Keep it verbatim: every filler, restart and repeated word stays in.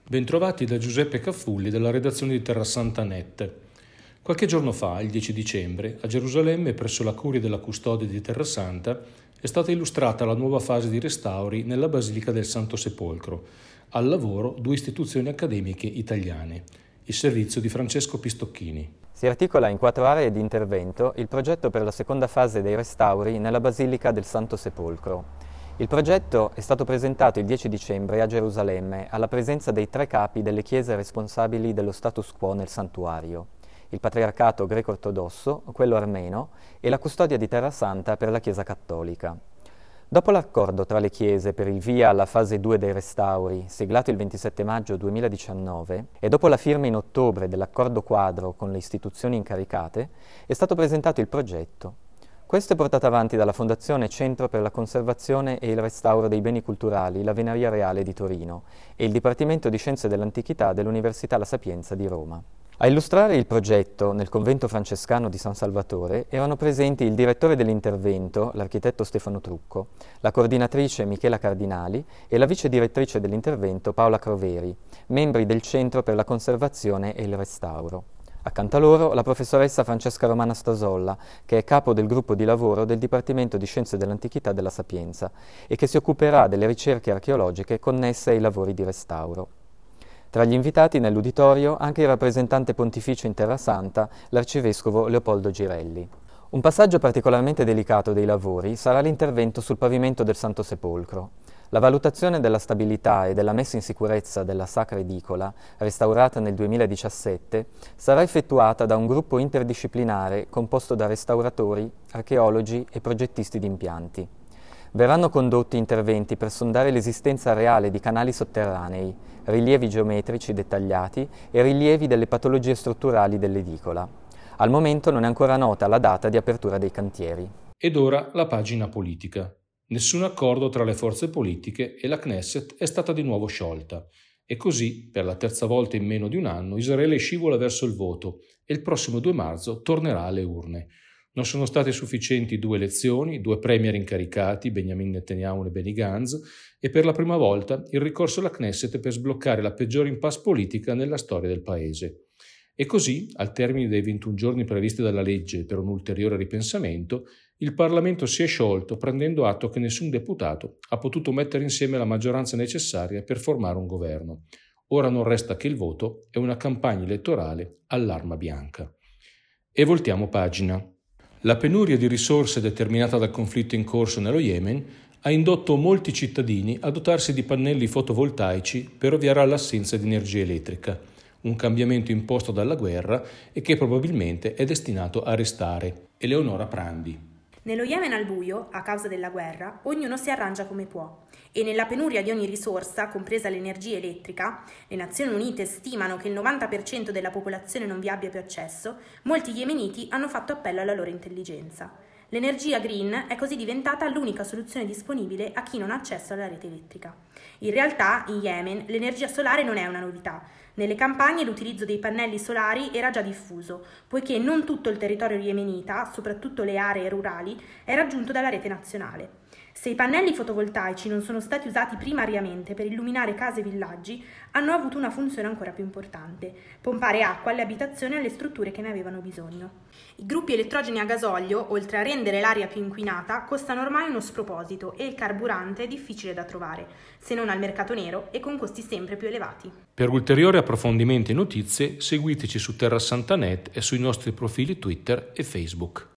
Bentrovati da Giuseppe Caffulli della redazione di Terrasanta Net. Qualche giorno fa, il dieci dicembre, a Gerusalemme, presso la Curia della Custodia di Terrasanta, è stata illustrata la nuova fase di restauri nella Basilica del Santo Sepolcro. Al lavoro due istituzioni accademiche italiane, il servizio di Francesco Pistocchini. Si articola in quattro aree di intervento il progetto per la seconda fase dei restauri nella Basilica del Santo Sepolcro. Il progetto è stato presentato il dieci dicembre a Gerusalemme alla presenza dei tre capi delle chiese responsabili dello status quo nel santuario, il Patriarcato greco-ortodosso, quello armeno e la Custodia di Terrasanta per la Chiesa cattolica. Dopo l'accordo tra le chiese per il via alla fase due dei restauri, siglato il ventisette maggio duemiladiciannove, e dopo la firma in ottobre dell'accordo quadro con le istituzioni incaricate, è stato presentato il progetto. Questo è portato avanti dalla Fondazione Centro per la Conservazione e il Restauro dei Beni Culturali, la Venaria Reale di Torino e il Dipartimento di Scienze dell'Antichità dell'Università La Sapienza di Roma. A illustrare il progetto nel convento francescano di San Salvatore erano presenti il direttore dell'intervento, l'architetto Stefano Trucco, la coordinatrice Michela Cardinali e la vice direttrice dell'intervento Paola Croveri, membri del Centro per la Conservazione e il Restauro. Accanto a loro la professoressa Francesca Romana Stasolla, che è capo del gruppo di lavoro del Dipartimento di Scienze dell'Antichità della Sapienza e che si occuperà delle ricerche archeologiche connesse ai lavori di restauro. Tra gli invitati nell'uditorio anche il rappresentante pontificio in Terrasanta, l'arcivescovo Leopoldo Girelli. Un passaggio particolarmente delicato dei lavori sarà l'intervento sul pavimento del Santo Sepolcro. La valutazione della stabilità e della messa in sicurezza della Sacra Edicola, restaurata nel duemiladiciassette, sarà effettuata da un gruppo interdisciplinare composto da restauratori, archeologi e progettisti di impianti. Verranno condotti interventi per sondare l'esistenza reale di canali sotterranei, rilievi geometrici dettagliati e rilievi delle patologie strutturali dell'edicola. Al momento non è ancora nota la data di apertura dei cantieri. Ed ora la pagina politica. Nessun accordo tra le forze politiche e la Knesset è stata di nuovo sciolta. E così, per la terza volta in meno di un anno, Israele scivola verso il voto e il prossimo due marzo tornerà alle urne. Non sono state sufficienti due elezioni, due premier incaricati, Benjamin Netanyahu e Benny Gantz, e per la prima volta il ricorso alla Knesset per sbloccare la peggiore impasse politica nella storia del paese. E così, al termine dei ventuno giorni previsti dalla legge per un ulteriore ripensamento, il Parlamento si è sciolto prendendo atto che nessun deputato ha potuto mettere insieme la maggioranza necessaria per formare un governo. Ora non resta che il voto e una campagna elettorale all'arma bianca. E voltiamo pagina. La penuria di risorse determinata dal conflitto in corso nello Yemen ha indotto molti cittadini a dotarsi di pannelli fotovoltaici per ovviare all'assenza di energia elettrica, un cambiamento imposto dalla guerra e che probabilmente è destinato a restare. Eleonora Prandi. Nello Yemen al buio, a causa della guerra, ognuno si arrangia come può e nella penuria di ogni risorsa, compresa l'energia elettrica, le Nazioni Unite stimano che il novanta per cento della popolazione non vi abbia più accesso, molti yemeniti hanno fatto appello alla loro intelligenza. L'energia green è così diventata l'unica soluzione disponibile a chi non ha accesso alla rete elettrica. In realtà, in Yemen, l'energia solare non è una novità. Nelle campagne l'utilizzo dei pannelli solari era già diffuso, poiché non tutto il territorio yemenita, soprattutto le aree rurali, è raggiunto dalla rete nazionale. Se i pannelli fotovoltaici non sono stati usati primariamente per illuminare case e villaggi, hanno avuto una funzione ancora più importante: pompare acqua alle abitazioni e alle strutture che ne avevano bisogno. I gruppi elettrogeni a gasolio, oltre a rendere l'aria più inquinata, costano ormai uno sproposito e il carburante è difficile da trovare, se non al mercato nero e con costi sempre più elevati. Per ulteriori approfondimenti e notizie, seguiteci su Terrasanta Net e sui nostri profili Twitter e Facebook.